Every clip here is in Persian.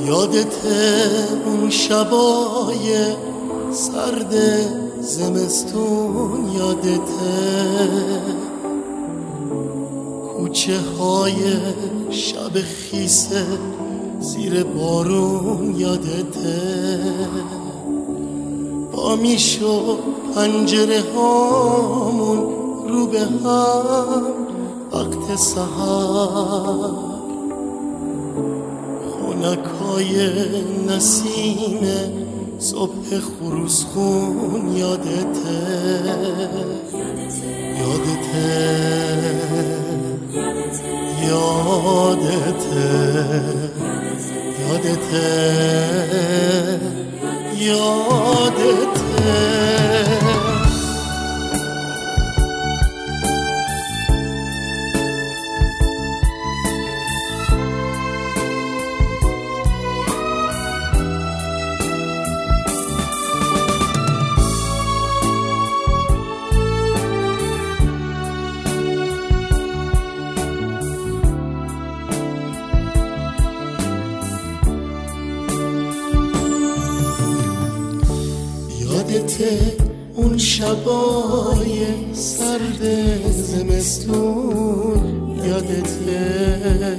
یادته اون شبای سرد زمستون، یادته کوچه های شب خیسه زیر بارون، یادته با میشو پنجره هامون رو به هم وقت سحر، خونکای نسیم صبح خروسخون، یادته یادته یادته یادته یادته یادته اون شبای سرد زمستون، یادته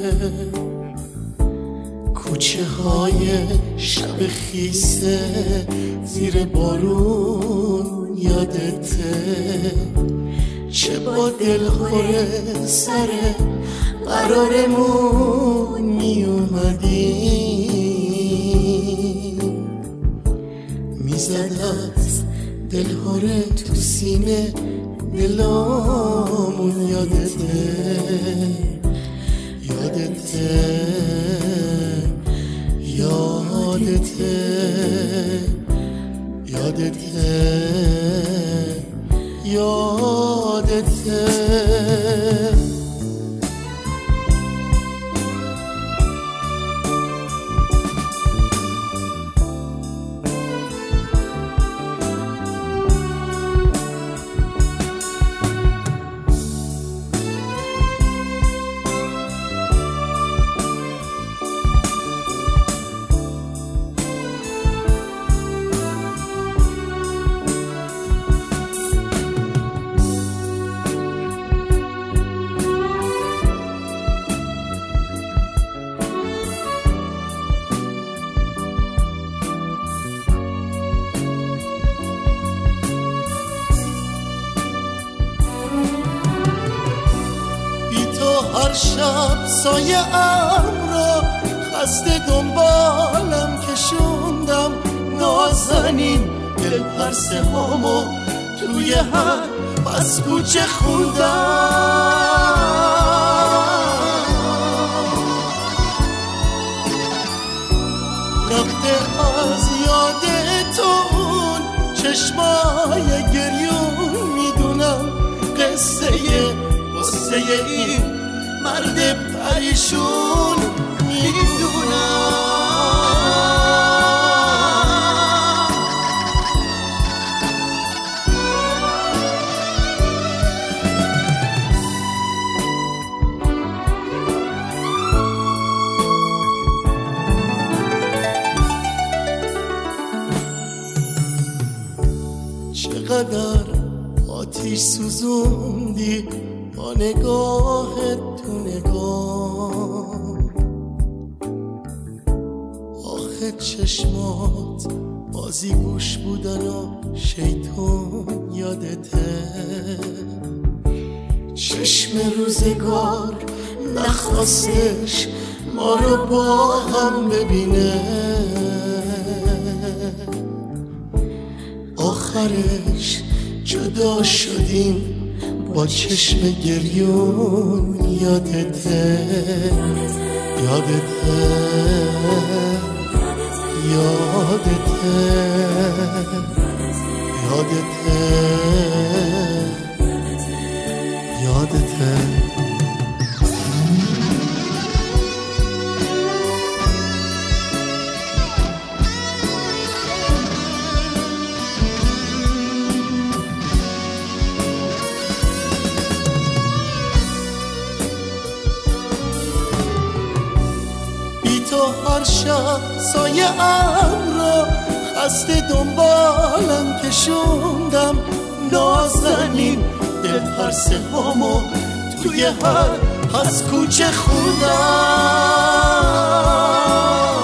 کوچه های شب خیسه زیر بارون، یادته چه با دلخور سر قرارمون می اومدی، میزدت دلهاره تو سینه دلامون، یادته یادته یادته یادته یادته هر شب سایه ام را خسته دنبالم کشوندم، نازنین دل پرسه هامو توی هر بس کوچه خوندم، رفته از یادتون چشمای گریون، میدونم قصه قصه این مرد پریشون، میدونم چقدر آتیش سوزوندی با نگاهت تو نگاه، آخه چشمات بازی گوش بودن و شیطون، یادته چشم روزگار نخواستش ما رو با هم ببینه، آخرش جدا شدیم با چشم گریون، یادته یادته یادته یادته یادته هر شب سایه را خسته دنبالم کشوندم، نازنین دل پرسه هامو توی هر از کوچه خوندم.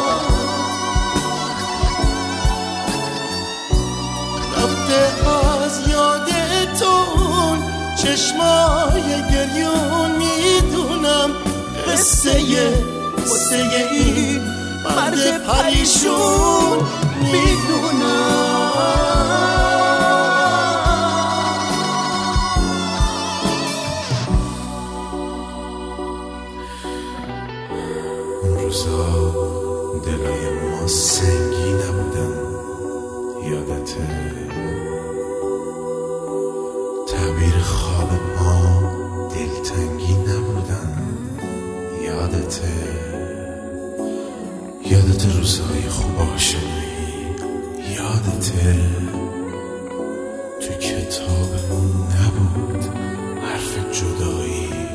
رفته از یادتون چشمای گریون، میدونم قصه این مرد پریشون، اون روزا دلای ما سنگی نبودن، یادته؟ تعبیر خواب ما دلتنگی نبودن، یادته؟ یادت روزهای خوب عاشقی، یادته؟ تو کتابمون نبود حرف جدایی،